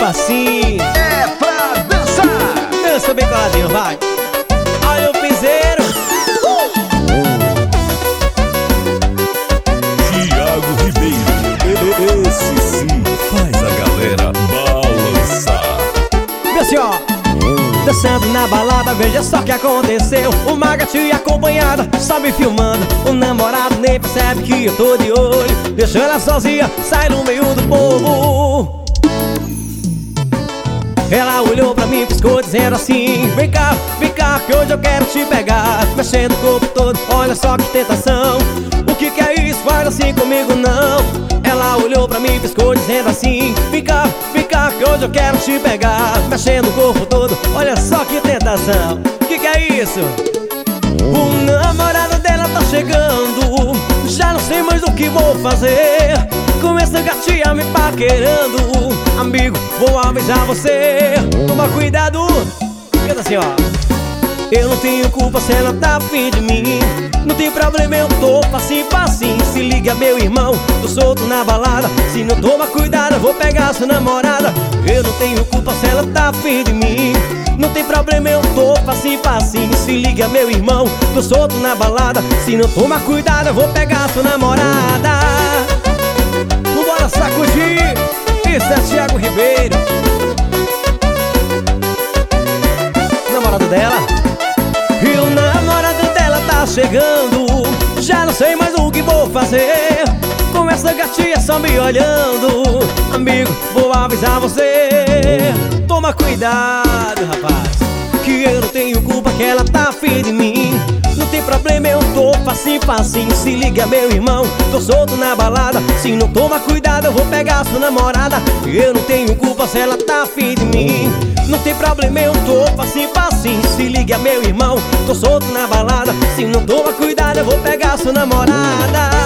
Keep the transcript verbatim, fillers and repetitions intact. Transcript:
facinho. É pra dançar. Dança bem coladinho, vai. Olha o piseiro. Thiago Ribeiro, esse sim faz a galera balançar. Vê assim, ó. Dançando na balada, veja só o que aconteceu. Uma gatinha acompanhada, só me filmando. O namorado nem percebe que eu tô de olho. Deixa ela sozinha, sai no meio do povo. Ela olhou pra mim, piscou dizendo assim: vem cá, vem cá, que hoje eu quero te pegar. Mexendo o corpo todo, olha só que tentação. O que que é isso? Faz assim comigo não. Ela olhou pra mim, piscou dizendo assim: vem cá, vem cá, que hoje eu quero te pegar. Mexendo o corpo todo, olha só que tentação. O que que é isso? O namorado dela tá chegando. Já não sei mais o que vou fazer com essa gatinha me paquerando. Amigo, vou avisar você, toma cuidado. Canta assim, ó. Eu não tenho culpa se ela tá afim de mim. Não tem problema, eu tô facinho, facinho. Se liga, meu irmão, tô solto na balada. Se não toma cuidado, eu vou pegar sua namorada. Eu não tenho culpa se ela tá afim de mim. Não tem problema, eu tô facinho, facinho. Se liga, meu irmão, tô solto na balada. Se não toma cuidado, eu vou pegar sua namorada. Vambora sacudir. Isso é Thiago Ribeiro, namorado dela. E o namorado dela tá chegando. Já não sei mais o que vou fazer com essa gatinha só me olhando. Amigo, vou avisar você, toma cuidado, rapaz, que eu não tenho culpa que ela tá afim de mim. Não tem problema, eu tô facinho, facinho. Se liga, meu irmão, tô solto na balada. Se não toma cuidado, eu vou pegar sua namorada. Eu não tenho culpa se ela tá afim de mim. Não tem problema, eu tô facinho, facinho. Se liga, meu irmão, tô solto na balada. Se não toma cuidado, eu vou pegar sua namorada.